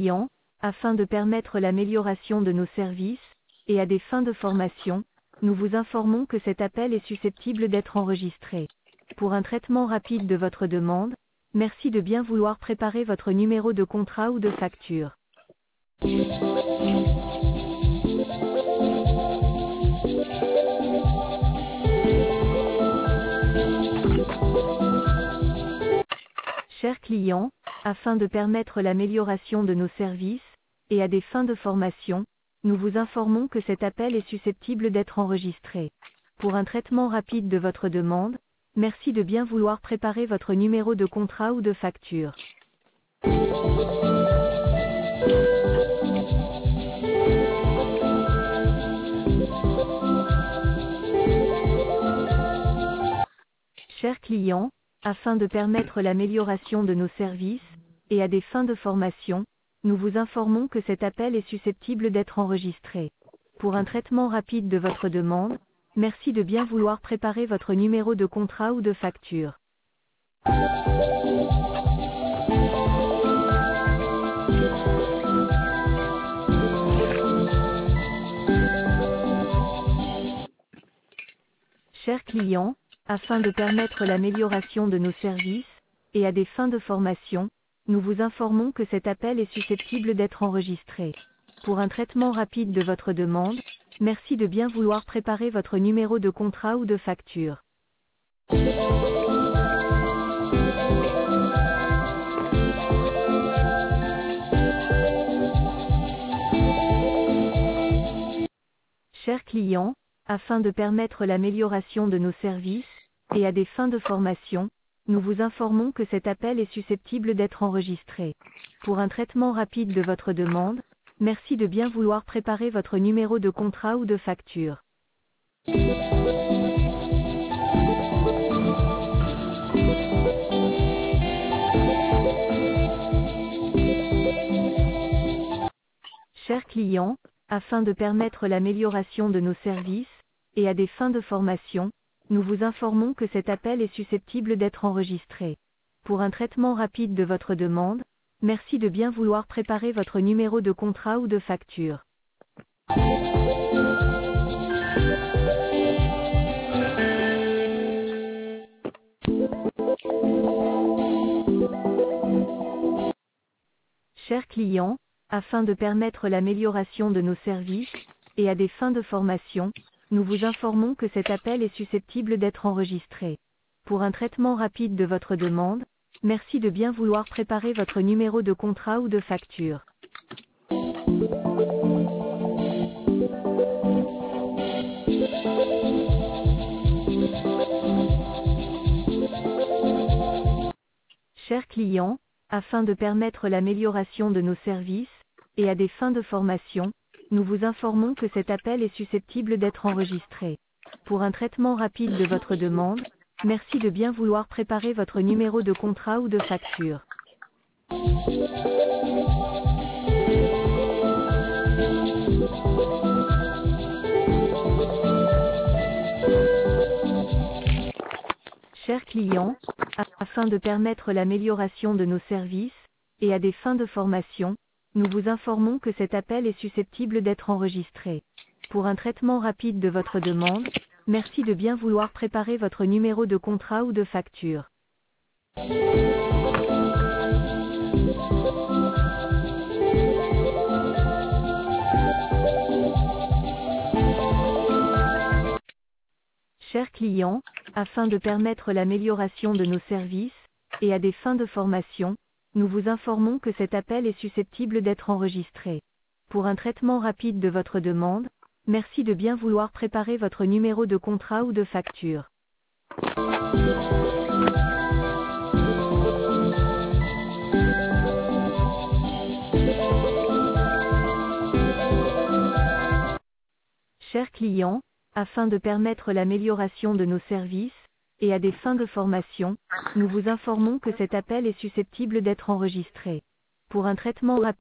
client, afin de permettre l'amélioration de nos services, et à des fins de formation, nous vous informons que cet appel est susceptible d'être enregistré. Pour un traitement rapide de votre demande, merci de bien vouloir préparer votre numéro de contrat ou de facture. Chers clients, afin de permettre l'amélioration de nos services, et à des fins de formation, nous vous informons que cet appel est susceptible d'être enregistré. Pour un traitement rapide de votre demande, merci de bien vouloir préparer votre numéro de contrat ou de facture. Chers clients, afin de permettre l'amélioration de nos services, et à des fins de formation, nous vous informons que cet appel est susceptible d'être enregistré. Pour un traitement rapide de votre demande, merci de bien vouloir préparer votre numéro de contrat ou de facture. Chers clients, afin de permettre l'amélioration de nos services, et à des fins de formation, nous vous informons que cet appel est susceptible d'être enregistré. Pour un traitement rapide de votre demande, merci de bien vouloir préparer votre numéro de contrat ou de facture. Chers clients, afin de permettre l'amélioration de nos services, et à des fins de formation, nous vous informons que cet appel est susceptible d'être enregistré. Pour un traitement rapide de votre demande, merci de bien vouloir préparer votre numéro de contrat ou de facture. Chers clients, afin de permettre l'amélioration de nos services, et à des fins de formation, nous vous informons que cet appel est susceptible d'être enregistré. Pour un traitement rapide de votre demande, merci de bien vouloir préparer votre numéro de contrat ou de facture. Chers clients, afin de permettre l'amélioration de nos services, et à des fins de formation, nous vous informons que cet appel est susceptible d'être enregistré. Pour un traitement rapide de votre demande, merci de bien vouloir préparer votre numéro de contrat ou de facture. Chers clients, afin de permettre l'amélioration de nos services, et à des fins de formation, nous vous informons que cet appel est susceptible d'être enregistré. Pour un traitement rapide de votre demande, merci de bien vouloir préparer votre numéro de contrat ou de facture. Chers clients, afin de permettre l'amélioration de nos services, et à des fins de formation, nous vous informons que cet appel est susceptible d'être enregistré. Pour un traitement rapide de votre demande, merci de bien vouloir préparer votre numéro de contrat ou de facture. Chers clients, afin de permettre l'amélioration de nos services, et à des fins de formation, nous vous informons que cet appel est susceptible d'être enregistré. Pour un traitement rapide de votre demande, merci de bien vouloir préparer votre numéro de contrat ou de facture. Chers clients, afin de permettre l'amélioration de nos services, et à des fins de formation, nous vous informons que cet appel est susceptible d'être enregistré. Pour un traitement rapide,